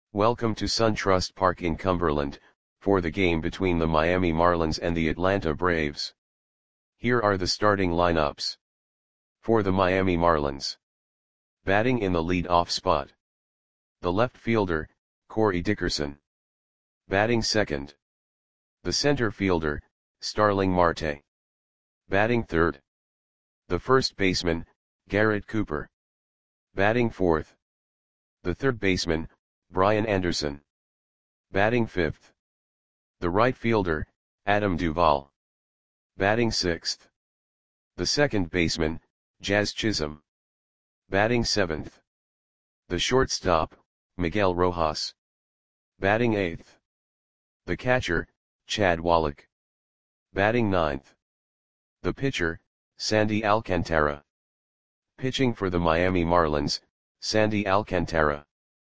Welcome to SunTrust Park in Cumberland, for the game between the Miami Marlins and the Atlanta Braves. Here are the starting lineups. For the Miami Marlins. Batting in the lead-off spot. The left fielder, Corey Dickerson. Batting second. The center fielder, Starling Marte. Batting third. The first baseman, Garrett Cooper. Batting fourth. The third baseman, Brian Anderson. Batting fifth. The right fielder, Adam Duvall. Batting sixth. The second baseman, Jazz Chisholm. Batting seventh. The shortstop, Miguel Rojas. Batting eighth. The catcher, Chad Wallach. Batting ninth. The pitcher, Sandy Alcantara. Pitching for the Miami Marlins, Sandy Alcantara.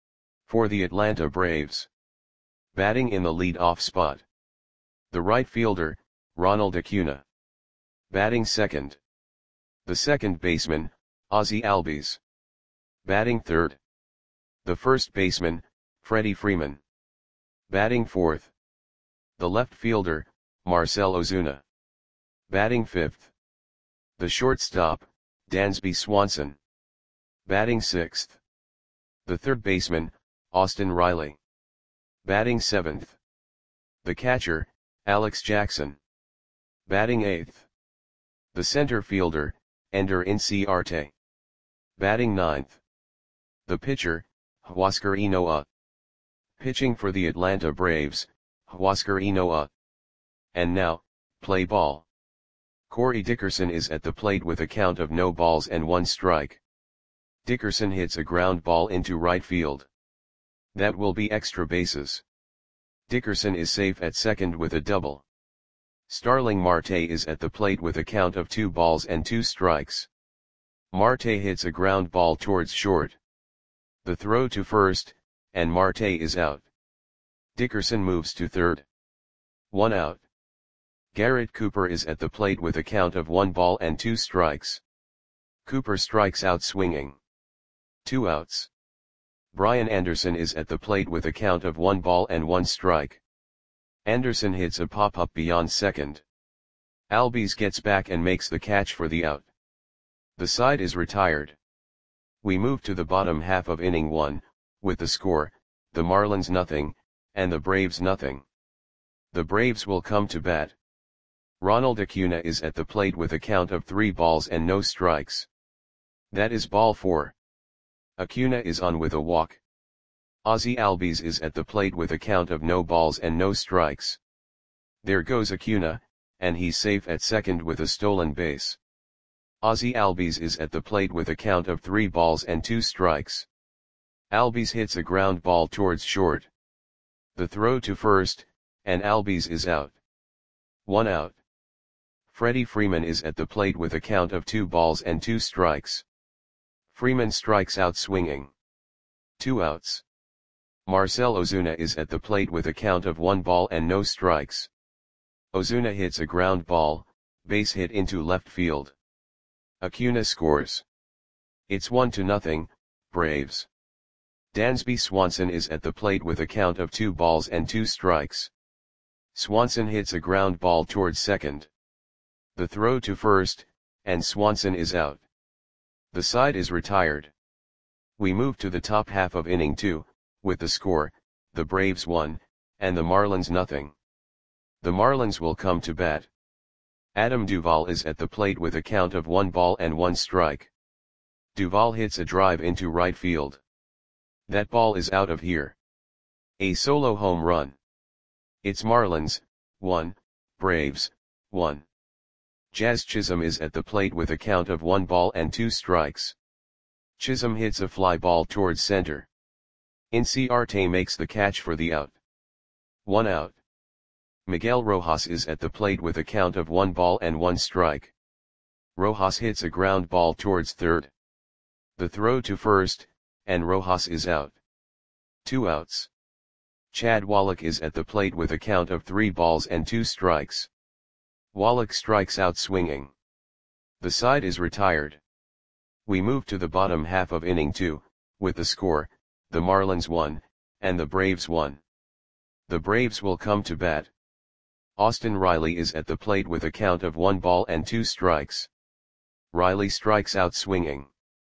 For the Atlanta Braves. Batting in the lead-off spot. The right fielder, Ronald Acuna. Batting second. The second baseman, Ozzie Albies. Batting third. The first baseman, Freddie Freeman. Batting fourth. The left fielder, Marcell Ozuna. Batting fifth. The shortstop, Dansby Swanson. Batting sixth. The third baseman, Austin Riley. Batting seventh. The catcher, Alex Jackson. Batting eighth. The center fielder, Ender Inciarte. Batting ninth. The pitcher, Huascar Ynoa. Pitching for the Atlanta Braves, Huascar Ynoa. And now, play ball. Corey Dickerson is at the plate with a count of no balls and 1 strike. Dickerson hits a ground ball into right field. That will be extra bases. Dickerson is safe at second with a double. Starling Marte is at the plate with a count of 2 balls and 2 strikes. Marte hits a ground ball towards short. The throw to first, and Marte is out. Dickerson moves to third. 1 out. Garrett Cooper is at the plate with a count of 1 ball and 2 strikes. Cooper strikes out swinging. 2 outs. Brian Anderson is at the plate with a count of 1 ball and 1 strike. Anderson hits a pop-up beyond second. Albies gets back and makes the catch for the out. The side is retired. We move to the bottom half of inning 1, with the score, the Marlins nothing, and the Braves nothing. The Braves will come to bat. Ronald Acuna is at the plate with a count of 3 balls and no strikes. That is ball 4. Acuna is on with a walk. Ozzie Albies is at the plate with a count of no balls and no strikes. There goes Acuna, and he's safe at second with a stolen base. Ozzie Albies is at the plate with a count of 3 balls and 2 strikes. Albies hits a ground ball towards short. The throw to first, and Albies is out. 1 out. Freddie Freeman is at the plate with a count of 2 balls and 2 strikes. Freeman strikes out swinging. 2 outs. Marcell Ozuna is at the plate with a count of 1 ball and no strikes. Ozuna hits a ground ball, base hit into left field. Acuna scores. It's 1-0, Braves. Dansby Swanson is at the plate with a count of 2 balls and 2 strikes. Swanson hits a ground ball towards second. The throw to first, and Swanson is out. The side is retired. We move to the top half of inning 2, with the score, the Braves 1, and the Marlins nothing. The Marlins will come to bat. Adam Duvall is at the plate with a count of 1 ball and 1 strike. Duvall hits a drive into right field. That ball is out of here. A solo home run. It's Marlins, 1, Braves, 1. Jazz Chisholm is at the plate with a count of 1 ball and 2 strikes. Chisholm hits a fly ball towards center. Inciarte makes the catch for the out. 1 out. Miguel Rojas is at the plate with a count of 1 ball and 1 strike. Rojas hits a ground ball towards third. The throw to first, and Rojas is out. 2 outs. Chad Wallach is at the plate with a count of 3 balls and 2 strikes. Wallach strikes out swinging. The side is retired. We move to the bottom half of inning 2, with the score, the Marlins 1, and the Braves 1. The Braves will come to bat. Austin Riley is at the plate with a count of 1 ball and 2 strikes. Riley strikes out swinging.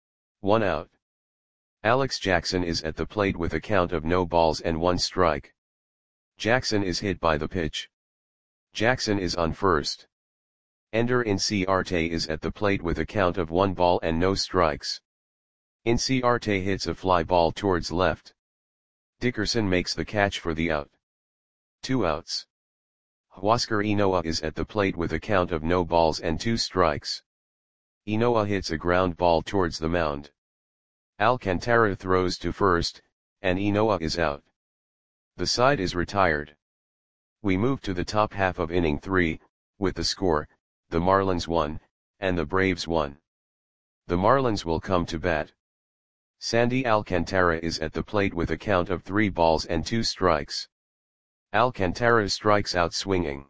1 out. Alex Jackson is at the plate with a count of no balls and 1 strike. Jackson is hit by the pitch. Jackson is on first. Ender Inciarte is at the plate with a count of 1 ball and no strikes. Inciarte hits a fly ball towards left. Dickerson makes the catch for the out. 2 outs. Huascar Ynoa is at the plate with a count of no balls and 2 strikes. Ynoa hits a ground ball towards the mound. Alcantara throws to first, and Ynoa is out. The side is retired. We move to the top half of inning 3, with the score, the Marlins 1, and the Braves 1. The Marlins will come to bat. Sandy Alcantara is at the plate with a count of 3 balls and 2 strikes. Alcantara strikes out swinging.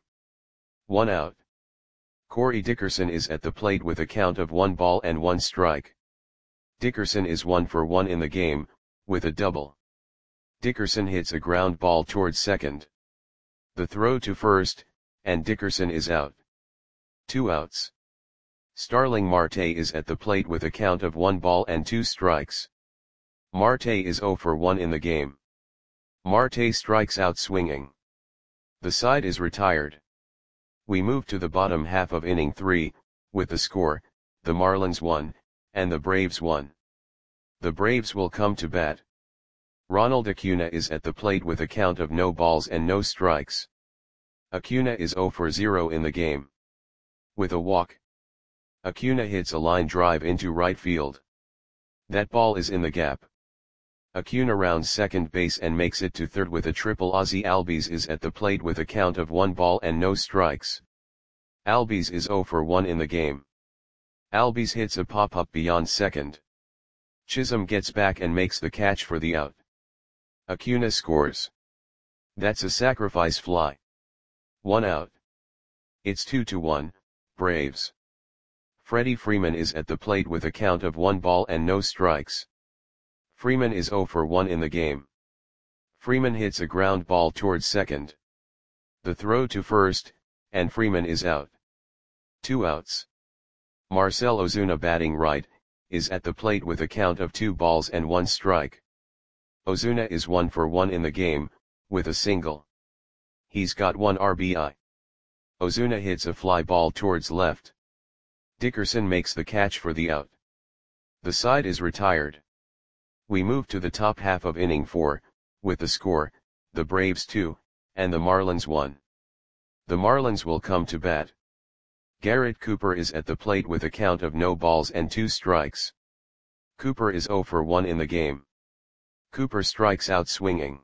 1 out. Corey Dickerson is at the plate with a count of 1 ball and 1 strike. Dickerson is 1 for 1 in the game, with a double. Dickerson hits a ground ball towards second. The throw to first, and Dickerson is out. 2 outs. Starling Marte is at the plate with a count of 1 ball and 2 strikes. Marte is 0 for 1 in the game. Marte strikes out swinging. The side is retired. We move to the bottom half of inning 3, with the score, the Marlins 1, and the Braves 1. The Braves will come to bat. Ronald Acuna is at the plate with a count of no balls and no strikes. Acuna is 0 for 0 in the game. With a walk. Acuna hits a line drive into right field. That ball is in the gap. Acuna rounds second base and makes it to third with a triple. Ozzie Albies is at the plate with a count of 1 ball and no strikes. Albies is 0 for 1 in the game. Albies hits a pop-up beyond second. Chisholm gets back and makes the catch for the out. Acuna scores. That's a sacrifice fly. 1 out. It's 2-1, Braves. Freddie Freeman is at the plate with a count of 1 ball and no strikes. Freeman is 0 for 1 in the game. Freeman hits a ground ball towards second. The throw to first, and Freeman is out. 2 outs. Marcell Ozuna, batting right, is at the plate with a count of 2 balls and 1 strike. Ozuna is 1 for 1 in the game, with a single. He's got 1 RBI. Ozuna hits a fly ball towards left. Dickerson makes the catch for the out. The side is retired. We move to the top half of inning 4, with the score, the Braves 2, and the Marlins 1. The Marlins will come to bat. Garrett Cooper is at the plate with a count of no balls and 2 strikes. Cooper is 0 for 1 in the game. Cooper strikes out swinging.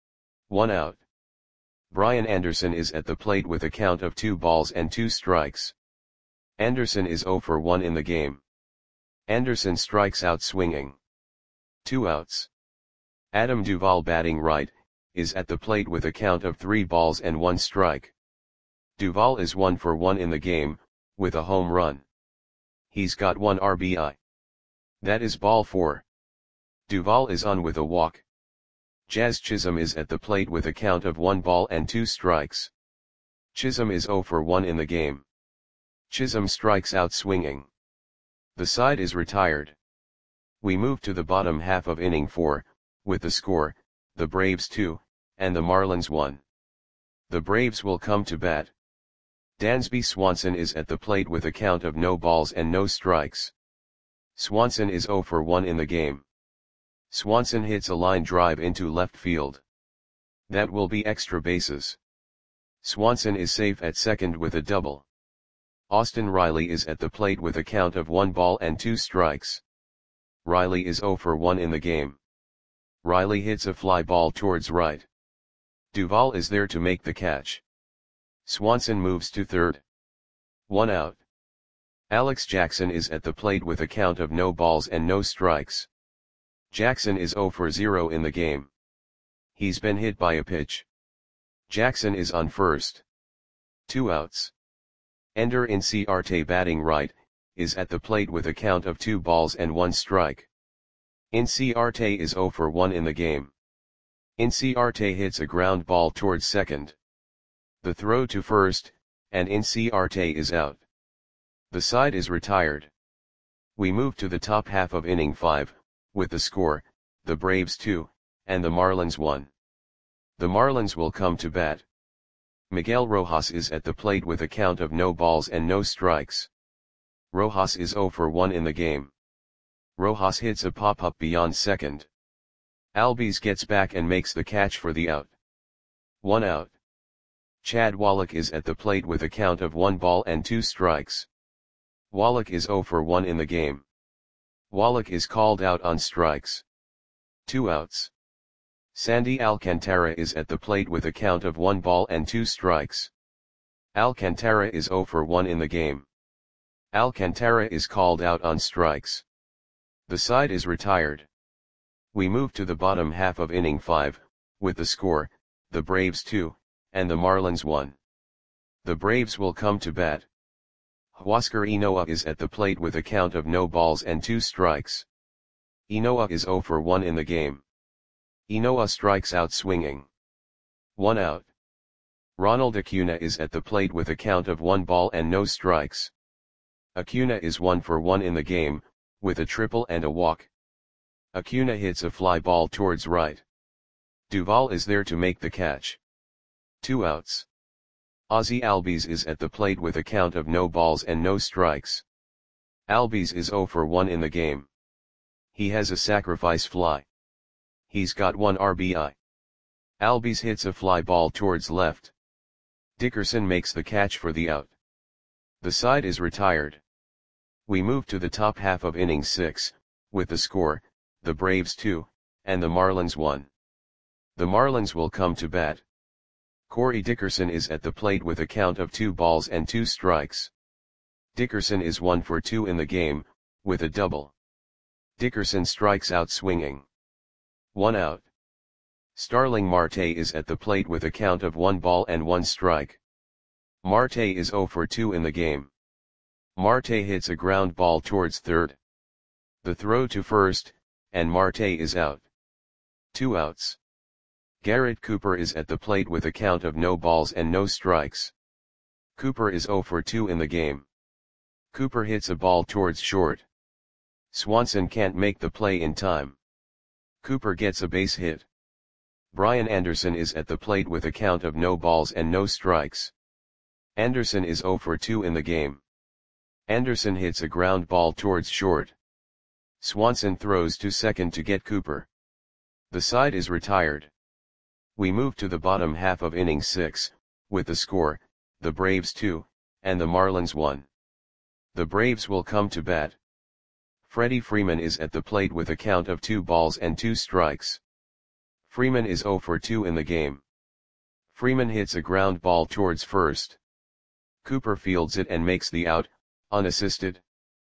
1 out. Brian Anderson is at the plate with a count of 2 balls and 2 strikes. Anderson is 0 for 1 in the game. Anderson strikes out swinging. 2 outs. Adam Duvall, batting right, is at the plate with a count of 3 balls and 1 strike. Duvall is 1 for 1 in the game, with a home run. He's got 1 RBI. That is ball 4. Duvall is on with a walk. Jazz Chisholm is at the plate with a count of 1 ball and 2 strikes. Chisholm is 0 for 1 in the game. Chisholm strikes out swinging. The side is retired. We move to the bottom half of inning 4, with the score, the Braves 2, and the Marlins 1. The Braves will come to bat. Dansby Swanson is at the plate with a count of no balls and no strikes. Swanson is 0 for 1 in the game. Swanson hits a line drive into left field. That will be extra bases. Swanson is safe at second with a double. Austin Riley is at the plate with a count of 1 ball and 2 strikes. Riley is 0 for 1 in the game. Riley hits a fly ball towards right. Duvall is there to make the catch. Swanson moves to third. 1 out. Alex Jackson is at the plate with a count of no balls and no strikes. Jackson is 0 for 0 in the game. He's been hit by a pitch. Jackson is on first. 2 outs. Ender Inciarte, batting right, is at the plate with a count of 2 balls and 1 strike. Inciarte is 0 for 1 in the game. Inciarte hits a ground ball towards second. The throw to first, and Inciarte is out. The side is retired. We move to the top half of inning 5, with the score, the Braves 2, and the Marlins 1. The Marlins will come to bat. Miguel Rojas is at the plate with a count of no balls and no strikes. Rojas is 0 for 1 in the game. Rojas hits a pop-up beyond second. Albies gets back and makes the catch for the out. 1 out. Chad Wallach is at the plate with a count of 1 ball and 2 strikes. Wallach is 0 for 1 in the game. Wallach is called out on strikes. 2 outs. Sandy Alcantara is at the plate with a count of 1 ball and 2 strikes. Alcantara is 0 for 1 in the game. Alcantara is called out on strikes. The side is retired. We move to the bottom half of inning 5, with the score, the Braves 2, and the Marlins 1. The Braves will come to bat. Huascar Ynoa is at the plate with a count of no balls and 2 strikes. Ynoa is 0 for 1 in the game. Ynoa strikes out swinging. 1 out. Ronald Acuna is at the plate with a count of 1 ball and no strikes. Acuna is 1 for 1 in the game, with a triple and a walk. Acuna hits a fly ball towards right. Duvall is there to make the catch. 2 outs. Ozzie Albies is at the plate with a count of no balls and no strikes. Albies is 0 for 1 in the game. He has a sacrifice fly. He's got 1 RBI. Albies hits a fly ball towards left. Dickerson makes the catch for the out. The side is retired. We move to the top half of inning 6, with the score, the Braves 2, and the Marlins 1. The Marlins will come to bat. Corey Dickerson is at the plate with a count of 2 balls and 2 strikes. Dickerson is 1 for 2 in the game, with a double. Dickerson strikes out swinging. 1 out. Starling Marte is at the plate with a count of 1 ball and 1 strike. Marte is 0 for 2 in the game. Marte hits a ground ball towards third. The throw to first, and Marte is out. 2 outs. Garrett Cooper is at the plate with a count of no balls and no strikes. Cooper is 0 for 2 in the game. Cooper hits a ball towards short. Swanson can't make the play in time. Cooper gets a base hit. Brian Anderson is at the plate with a count of no balls and no strikes. Anderson is 0 for 2 in the game. Anderson hits a ground ball towards short. Swanson throws to second to get Cooper. The side is retired. We move to the bottom half of inning 6, with the score, the Braves 2, and the Marlins 1. The Braves will come to bat. Freddie Freeman is at the plate with a count of 2 balls and 2 strikes. Freeman is 0 for 2 in the game. Freeman hits a ground ball towards first. Cooper fields it and makes the out, unassisted.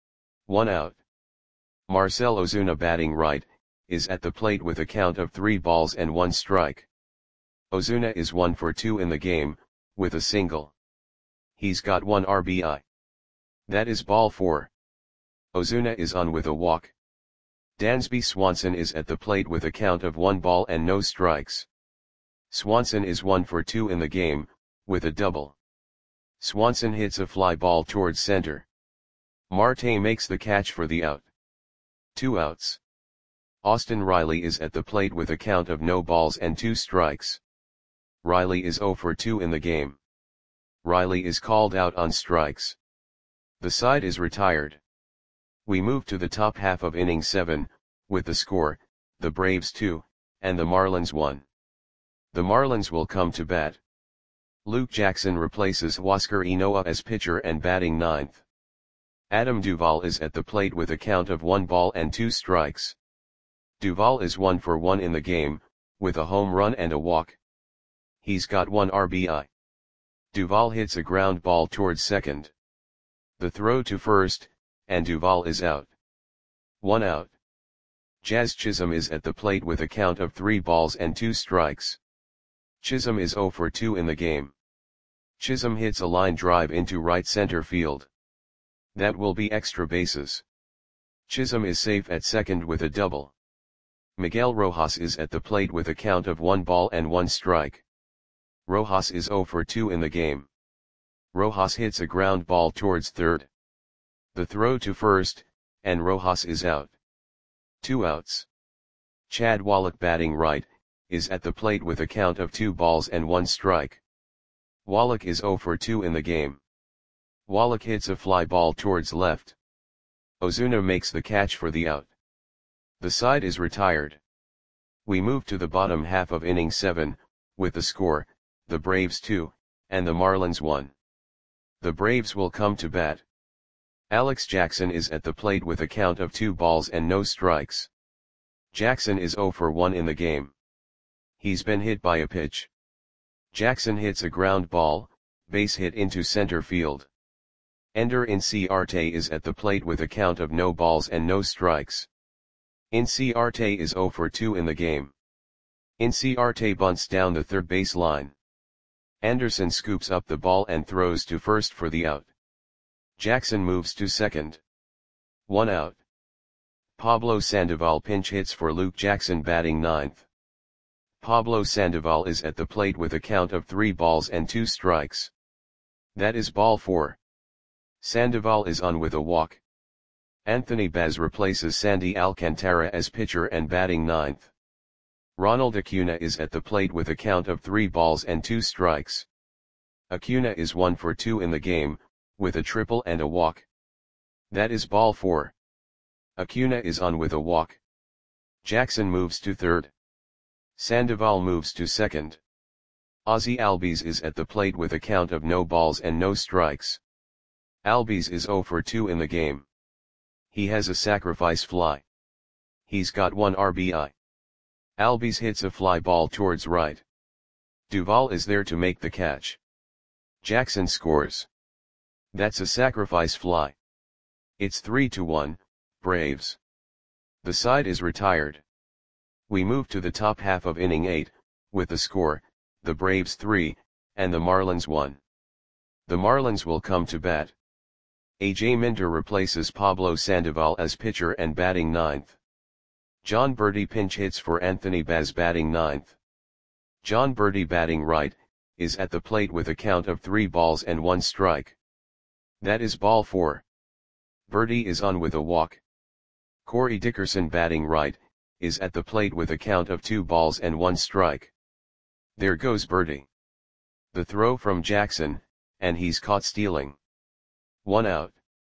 1 out. Marcell Ozuna batting right, is at the plate with a count of 3 balls and 1 strike. Ozuna is 1 for 2 in the game, with a single. He's got 1 RBI. That is ball 4. Ozuna is on with a walk. Dansby Swanson is at the plate with a count of 1 ball and no strikes. Swanson is 1 for 2 in the game, with a double. Swanson hits a fly ball towards center. Marte makes the catch for the out. 2 outs. Austin Riley is at the plate with a count of no balls and 2 strikes. Riley is 0 for 2 in the game. Riley is called out on strikes. The side is retired. We move to the top half of inning 7, with the score, the Braves 2, and the Marlins 1. The Marlins will come to bat. Luke Jackson replaces Huascar Ynoa as pitcher and batting 9th. Adam Duvall is at the plate with a count of 1 ball and 2 strikes. Duvall is 1 for 1 in the game, with a home run and a walk. He's got 1 RBI. Duvall hits a ground ball towards second. The throw to first, and Duvall is out. 1 out. Jazz Chisholm is at the plate with a count of 3 balls and 2 strikes. Chisholm is 0 for 2 in the game. Chisholm hits a line drive into right center field. That will be extra bases. Chisholm is safe at second with a double. Miguel Rojas is at the plate with a count of 1 ball and 1 strike. Rojas is 0 for 2 in the game. Rojas hits a ground ball towards third. The throw to first, and Rojas is out. 2 outs. Chad Wallach batting right, is at the plate with a count of 2 balls and 1 strike. Wallach is 0 for 2 in the game. Wallach hits a fly ball towards left. Ozuna makes the catch for the out. The side is retired. We move to the bottom half of inning 7, with the score, the Braves 2, and the Marlins 1. The Braves will come to bat. Alex Jackson is at the plate with a count of 2 balls and no strikes. Jackson is 0 for 1 in the game. He's been hit by a pitch. Jackson hits a ground ball, base hit into center field. Ender Inciarte is at the plate with a count of no balls and no strikes. Inciarte is 0 for 2 in the game. Inciarte bunts down the third base line. Anderson scoops up the ball and throws to first for the out. Jackson moves to second. 1 out. Pablo Sandoval pinch hits for Luke Jackson batting ninth. Pablo Sandoval is at the plate with a count of 3 balls and 2 strikes. That is ball 4. Sandoval is on with a walk. Anthony Baz replaces Sandy Alcantara as pitcher and batting ninth. Ronald Acuna is at the plate with a count of 3 balls and 2 strikes. Acuna is 1 for 2 in the game, with a triple and a walk. That is ball 4. Acuna is on with a walk. Jackson moves to third. Sandoval moves to second. Ozzie Albies is at the plate with a count of no balls and no strikes. Albies is 0 for 2 in the game. He has a sacrifice fly. He's got 1 RBI. Albies hits a fly ball towards right. Duvall is there to make the catch. Jackson scores. That's a sacrifice fly. It's 3-1, Braves. The side is retired. We move to the top half of inning 8, with the score, the Braves 3, and the Marlins 1. The Marlins will come to bat. A.J. Minter replaces Pablo Sandoval as pitcher and batting ninth. John Berti pinch hits for Anthony Baz batting ninth. John Berti batting right, is at the plate with a count of 3 balls and 1 strike. That is ball 4. Berti is on with a walk. Corey Dickerson batting right, is at the plate with a count of 2 balls and 1 strike. There goes Berti. The throw from Jackson, and he's caught stealing. 1 out.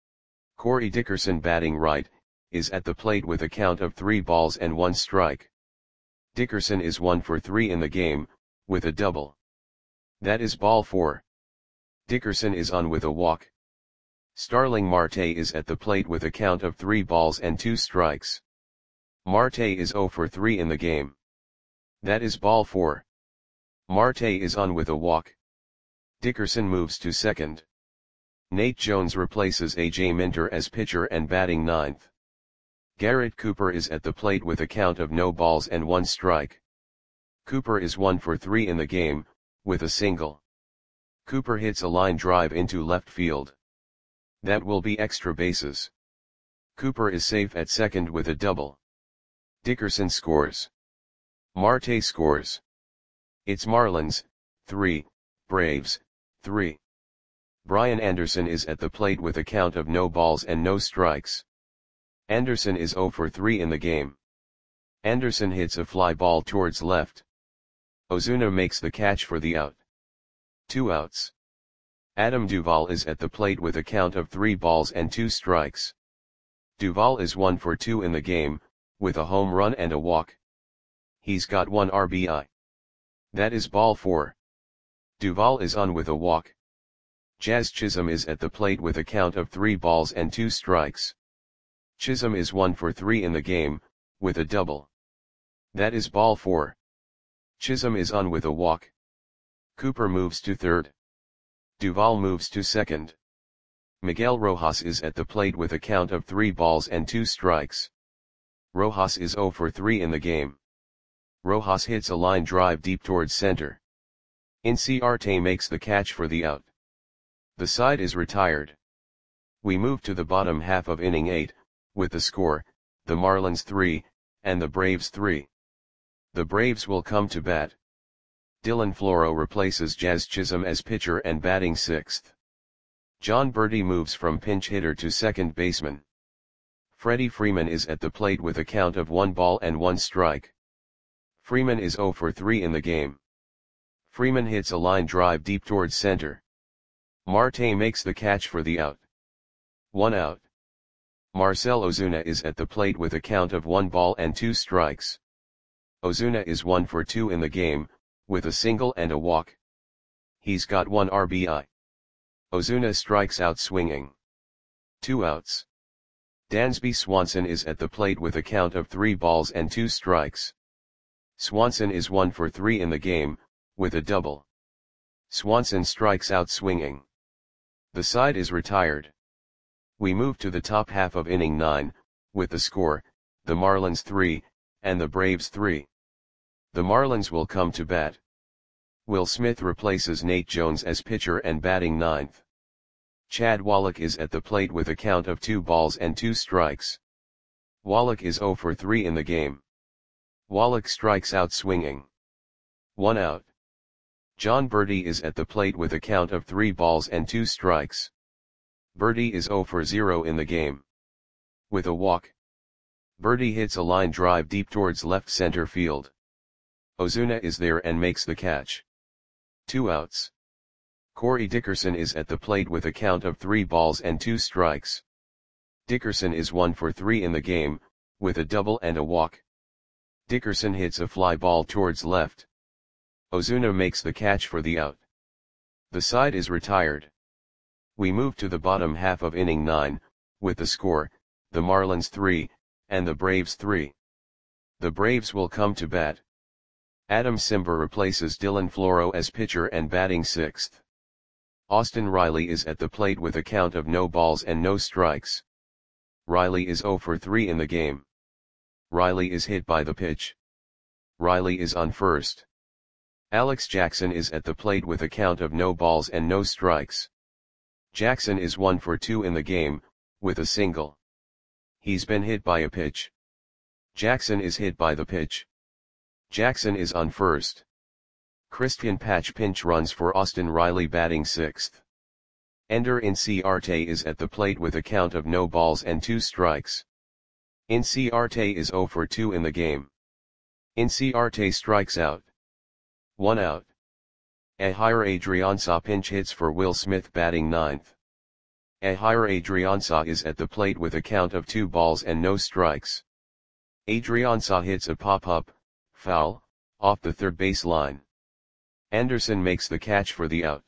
Corey Dickerson batting right, is at the plate with a count of 3 balls and 1 strike. Dickerson is 1 for 3 in the game, with a double. That is ball 4. Dickerson is on with a walk. Starling Marte is at the plate with a count of 3 balls and 2 strikes. Marte is 0 for 3 in the game. That is ball 4. Marte is on with a walk. Dickerson moves to second. Nate Jones replaces A.J. Minter as pitcher and batting ninth. Garrett Cooper is at the plate with a count of no balls and 1 strike. Cooper is 1 for 3 in the game, with a single. Cooper hits a line drive into left field. That will be extra bases. Cooper is safe at second with a double. Dickerson scores. Marte scores. It's Marlins, 3, Braves, 3. Brian Anderson is at the plate with a count of no balls and no strikes. Anderson is 0 for 3 in the game. Anderson hits a fly ball towards left. Ozuna makes the catch for the out. 2 outs. Adam Duvall is at the plate with a count of 3 balls and 2 strikes. Duvall is 1 for 2 in the game, with a home run and a walk. He's got 1 RBI. That is ball 4. Duvall is on with a walk. Jazz Chisholm is at the plate with a count of 3 balls and 2 strikes. Chisholm is 1 for 3 in the game, with a double. That is ball 4. Chisholm is on with a walk. Cooper moves to third. Duvall moves to second. Miguel Rojas is at the plate with a count of 3 balls and 2 strikes. Rojas is 0 for 3 in the game. Rojas hits a line drive deep towards center. Inciarte makes the catch for the out. The side is retired. We move to the bottom half of inning 8, with the score, the Marlins 3, and the Braves 3. The Braves will come to bat. Dylan Floro replaces Jazz Chisholm as pitcher and batting 6th. Jon Berti moves from pinch hitter to second baseman. Freddie Freeman is at the plate with a count of 1 ball and 1 strike. Freeman is 0 for 3 in the game. Freeman hits a line drive deep towards center. Marte makes the catch for the out. 1 out. Marcell Ozuna is at the plate with a count of 1 ball and 2 strikes. Ozuna is 1 for 2 in the game, with a single and a walk. He's got 1 RBI. Ozuna strikes out swinging. 2 outs. Dansby Swanson is at the plate with a count of 3 balls and 2 strikes. Swanson is 1 for 3 in the game, with a double. Swanson strikes out swinging. The side is retired. We move to the top half of inning 9, with the score, the Marlins 3, and the Braves 3. The Marlins will come to bat. Will Smith replaces Nate Jones as pitcher and batting 9th. Chad Wallach is at the plate with a count of 2 balls and 2 strikes. Wallach is 0 for 3 in the game. Wallach strikes out swinging. 1 out. Jon Berti is at the plate with a count of 3 balls and 2 strikes. Berti is 0 for 0 in the game. With a walk. Berti hits a line drive deep towards left center field. Ozuna is there and makes the catch. 2 outs. Corey Dickerson is at the plate with a count of 3 balls and 2 strikes. Dickerson is 1 for 3 in the game, with a double and a walk. Dickerson hits a fly ball towards left. Ozuna makes the catch for the out. The side is retired. We move to the bottom half of inning 9, with the score, the Marlins 3, and the Braves 3. The Braves will come to bat. Adam Cimber replaces Dylan Floro as pitcher and batting 6th. Austin Riley is at the plate with a count of no balls and no strikes. Riley is 0 for 3 in the game. Riley is hit by the pitch. Riley is on first. Alex Jackson is at the plate with a count of no balls and no strikes. Jackson is 1 for 2 in the game, with a single. He's been hit by a pitch. Jackson is hit by the pitch. Jackson is on first. Christian Patch pinch runs for Austin Riley batting 6th. Ender Inciarte is at the plate with a count of no balls and 2 strikes. Inciarte is 0 for 2 in the game. Inciarte strikes out. 1 out. Ehire Adrianza pinch hits for Will Smith batting 9th. Ehire Adrianza is at the plate with a count of 2 balls and no strikes. Adrianza hits a pop-up, foul, off the third base line. Anderson makes the catch for the out.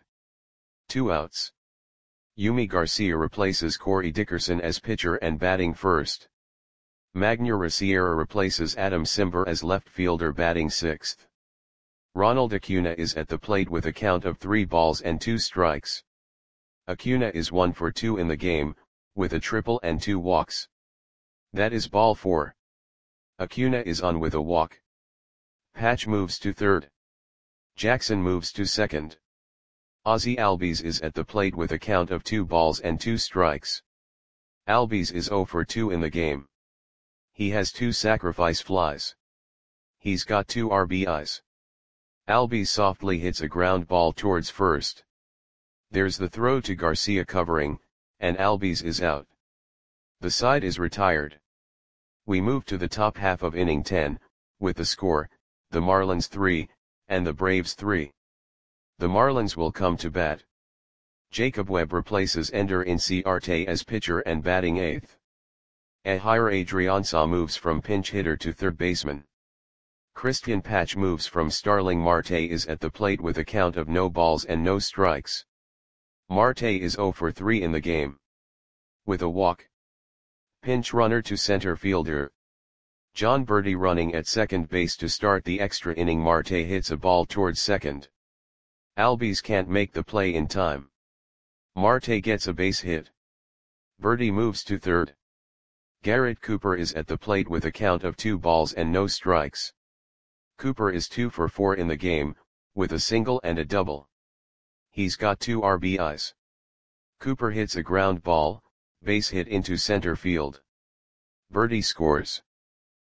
2 outs. Yumi Garcia replaces Corey Dickerson as pitcher and batting 1st. Magner Riciera replaces Adam Cimber as left fielder batting 6th. Ronald Acuna is at the plate with a count of 3 balls and 2 strikes. Acuna is 1 for 2 in the game, with a triple and 2 walks. That is ball 4. Acuna is on with a walk. Patch moves to third. Jackson moves to second. Ozzie Albies is at the plate with a count of 2 balls and 2 strikes. Albies is 0 for 2 in the game. He has 2 sacrifice flies. He's got 2 RBIs. Albies softly hits a ground ball towards first. There's the throw to Garcia covering, and Albies is out. The side is retired. We move to the top half of inning 10, with the score, the Marlins 3, and the Braves 3. The Marlins will come to bat. Jacob Webb replaces Ender Inciarte as pitcher and batting 8th. Ehire Adrianza moves from pinch hitter to third baseman. Christian Patch moves from Starling Marte is at the plate with a count of no balls and no strikes. Marte is 0 for 3 in the game. With a walk. Pinch runner to center fielder. Jon Berti running at second base to start the extra inning. Marte hits a ball towards second. Albies can't make the play in time. Marte gets a base hit. Berti moves to third. Garrett Cooper is at the plate with a count of 2 balls and no strikes. Cooper is 2 for 4 in the game, with a single and a double. He's got 2 RBIs. Cooper hits a ground ball, base hit into center field. Berti scores.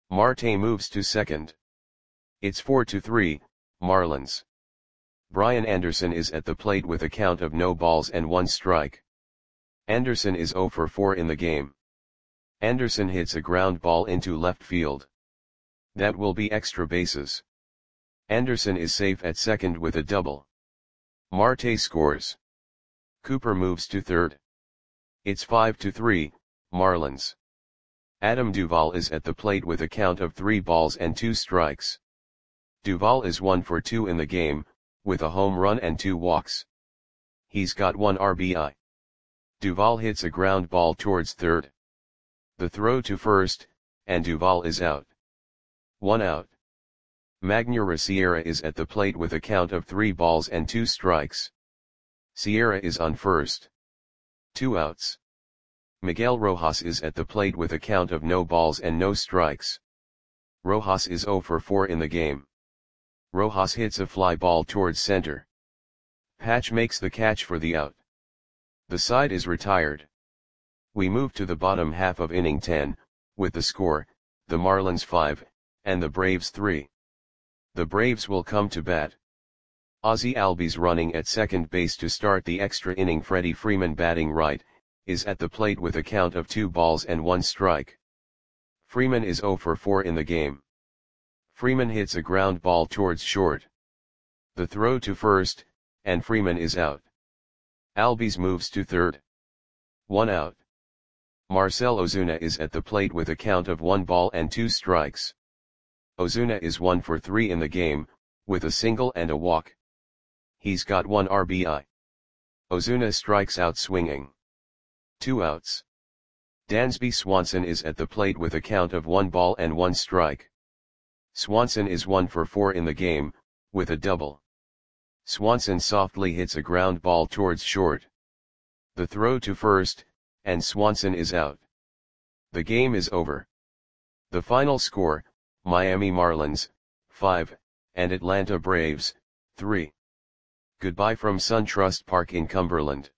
Marte moves to second. It's 4-3, Marlins. Brian Anderson is at the plate with a count of no balls and 1 strike. Anderson is 0 for 4 in the game. Anderson hits a ground ball into left field. That will be extra bases. Anderson is safe at second with a double. Marte scores. Cooper moves to third. It's 5-3, Marlins. Adam Duvall is at the plate with a count of 3 balls and 2 strikes. Duvall is 1 for 2 in the game, with a home run and 2 walks. He's got 1 RBI. Duvall hits a ground ball towards third. The throw to first, and Duvall is out. 1 out. Magneuris Sierra is at the plate with a count of 3 balls and 2 strikes. Sierra is on first. 2 outs. Miguel Rojas is at the plate with a count of no balls and no strikes. Rojas is 0 for 4 in the game. Rojas hits a fly ball towards center. Patch makes the catch for the out. The side is retired. We move to the bottom half of inning 10, with the score, the Marlins 5, and the Braves 3. The Braves will come to bat. Ozzie Albies running at second base to start the extra inning. Freddie Freeman batting right, is at the plate with a count of 2 balls and 1 strike. Freeman is 0 for 4 in the game. Freeman hits a ground ball towards short. The throw to first, and Freeman is out. Albies moves to third. 1 out. Marcell Ozuna is at the plate with a count of 1 ball and 2 strikes. Ozuna is 1 for 3 in the game, with a single and a walk. He's got 1 RBI. Ozuna strikes out swinging. 2 outs. Dansby Swanson is at the plate with a count of 1 ball and 1 strike. Swanson is 1 for 4 in the game, with a double. Swanson softly hits a ground ball towards short. The throw to first, and Swanson is out. The game is over. The final score, Miami Marlins, 5, and Atlanta Braves, 3. Goodbye from SunTrust Park in Cumberland.